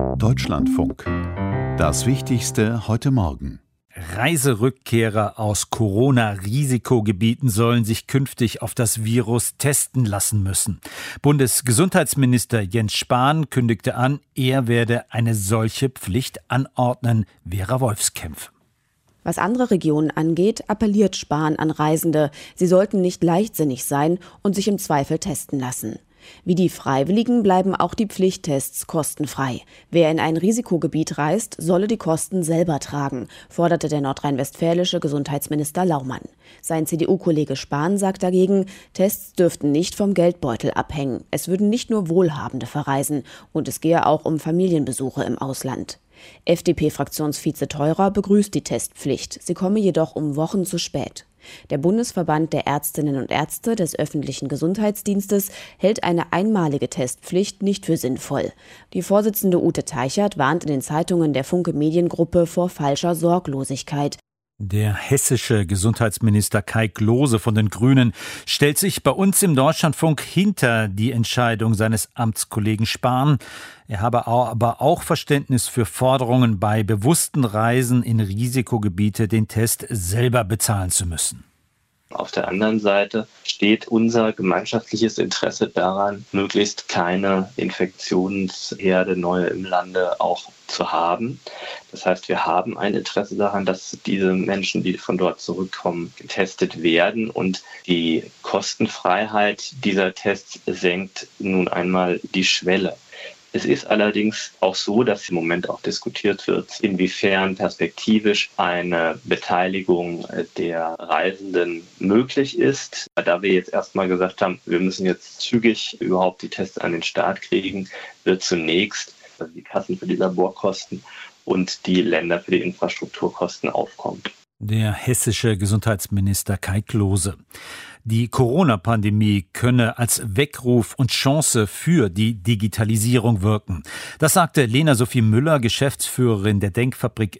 Deutschlandfunk. Das Wichtigste heute Morgen. Reiserückkehrer aus Corona-Risikogebieten sollen sich künftig auf das Virus testen lassen müssen. Bundesgesundheitsminister Jens Spahn kündigte an, er werde eine solche Pflicht anordnen. Vera Wolfskämpf. Was andere Regionen angeht, appelliert Spahn an Reisende. Sie sollten nicht leichtsinnig sein und sich im Zweifel testen lassen. Wie die Freiwilligen bleiben auch die Pflichttests kostenfrei. Wer in ein Risikogebiet reist, solle die Kosten selber tragen, forderte der nordrhein-westfälische Gesundheitsminister Laumann. Sein CDU-Kollege Spahn sagt dagegen, Tests dürften nicht vom Geldbeutel abhängen. Es würden nicht nur Wohlhabende verreisen und es gehe auch um Familienbesuche im Ausland. FDP-Fraktionsvize Theurer begrüßt die Testpflicht. Sie komme jedoch um Wochen zu spät. Der Bundesverband der Ärztinnen und Ärzte des öffentlichen Gesundheitsdienstes hält eine einmalige Testpflicht nicht für sinnvoll. Die Vorsitzende Ute Teichert warnt in den Zeitungen der Funke Mediengruppe vor falscher Sorglosigkeit. Der hessische Gesundheitsminister Kai Klose von den Grünen stellt sich bei uns im Deutschlandfunk hinter die Entscheidung seines Amtskollegen Spahn. Er habe aber auch Verständnis für Forderungen, bei bewussten Reisen in Risikogebiete den Test selber bezahlen zu müssen. Auf der anderen Seite steht unser gemeinschaftliches Interesse daran, möglichst keine Infektionsherde neue im Lande auch zu haben. Das heißt, wir haben ein Interesse daran, dass diese Menschen, die von dort zurückkommen, getestet werden. Und die Kostenfreiheit dieser Tests senkt nun einmal die Schwelle. Es ist allerdings auch so, dass im Moment auch diskutiert wird, inwiefern perspektivisch eine Beteiligung der Reisenden möglich ist. Da wir jetzt erstmal gesagt haben, wir müssen jetzt zügig überhaupt die Tests an den Start kriegen, wird zunächst die Kassen für die Laborkosten und die Länder für die Infrastrukturkosten aufkommen. Der hessische Gesundheitsminister Kai Klose. Die Corona-Pandemie könne als Weckruf und Chance für die Digitalisierung wirken. Das sagte Lena-Sophie Müller, Geschäftsführerin der Denkfabrik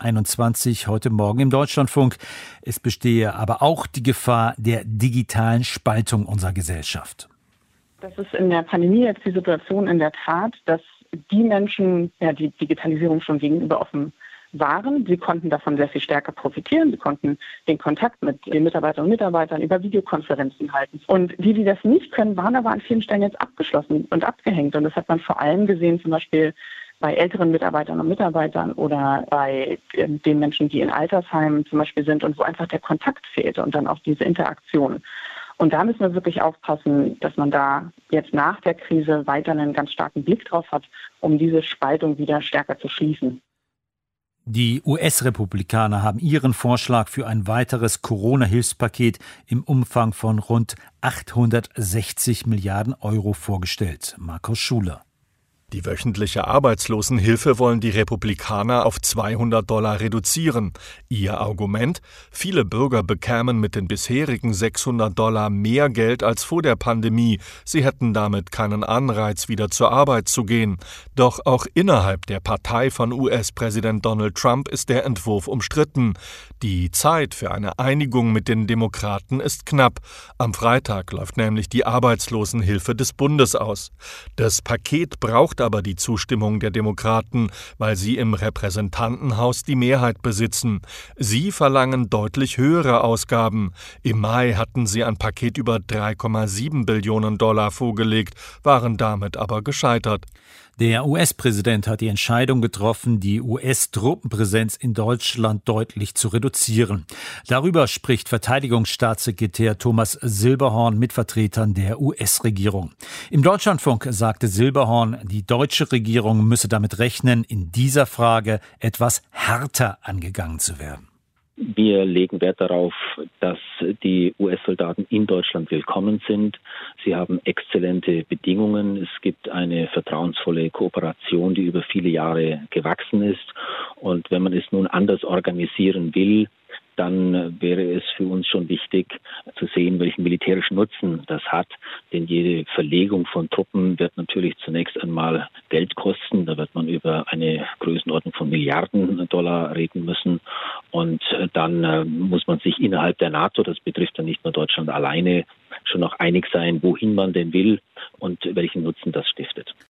D21, heute Morgen im Deutschlandfunk. Es bestehe aber auch die Gefahr der digitalen Spaltung unserer Gesellschaft. Das ist in der Pandemie jetzt die Situation in der Tat, dass die Menschen die Digitalisierung schon gegenüber offen waren. Sie konnten davon sehr viel stärker profitieren. Sie konnten den Kontakt mit den Mitarbeiterinnen und Mitarbeitern über Videokonferenzen halten. Und die das nicht können, waren aber an vielen Stellen jetzt abgeschlossen und abgehängt. Und das hat man vor allem gesehen, zum Beispiel bei älteren Mitarbeiterinnen und Mitarbeitern oder bei den Menschen, die in Altersheimen zum Beispiel sind und wo einfach der Kontakt fehlte und dann auch diese Interaktion. Und da müssen wir wirklich aufpassen, dass man da jetzt nach der Krise weiter einen ganz starken Blick drauf hat, um diese Spaltung wieder stärker zu schließen. Die US-Republikaner haben ihren Vorschlag für ein weiteres Corona-Hilfspaket im Umfang von rund 860 Milliarden Euro vorgestellt. Markus Schuler. Die wöchentliche Arbeitslosenhilfe wollen die Republikaner auf $200 reduzieren. Ihr Argument? Viele Bürger bekämen mit den bisherigen $600 mehr Geld als vor der Pandemie. Sie hätten damit keinen Anreiz, wieder zur Arbeit zu gehen. Doch auch innerhalb der Partei von US-Präsident Donald Trump ist der Entwurf umstritten. Die Zeit für eine Einigung mit den Demokraten ist knapp. Am Freitag läuft nämlich die Arbeitslosenhilfe des Bundes aus. Das Paket braucht aber die Zustimmung der Demokraten, weil sie im Repräsentantenhaus die Mehrheit besitzen. Sie verlangen deutlich höhere Ausgaben. Im Mai hatten sie ein Paket über $3,7 Billionen vorgelegt, waren damit aber gescheitert. Der US-Präsident hat die Entscheidung getroffen, die US-Truppenpräsenz in Deutschland deutlich zu reduzieren. Darüber spricht Verteidigungsstaatssekretär Thomas Silberhorn mit Vertretern der US-Regierung. Im Deutschlandfunk sagte Silberhorn, die deutsche Regierung müsse damit rechnen, in dieser Frage etwas härter angegangen zu werden. Wir legen Wert darauf, dass die US-Soldaten in Deutschland willkommen sind. Sie haben exzellente Bedingungen. Es gibt eine vertrauensvolle Kooperation, die über viele Jahre gewachsen ist. Und wenn man es nun anders organisieren will, dann wäre es für uns schon wichtig zu sehen, welchen militärischen Nutzen das hat. Denn jede Verlegung von Truppen wird natürlich zunächst einmal Geld kosten. Da wird man über eine Größenordnung von $Milliarden reden müssen. Und dann muss man sich innerhalb der NATO, das betrifft dann nicht nur Deutschland alleine, schon noch einig sein, wohin man denn will und welchen Nutzen das stiftet.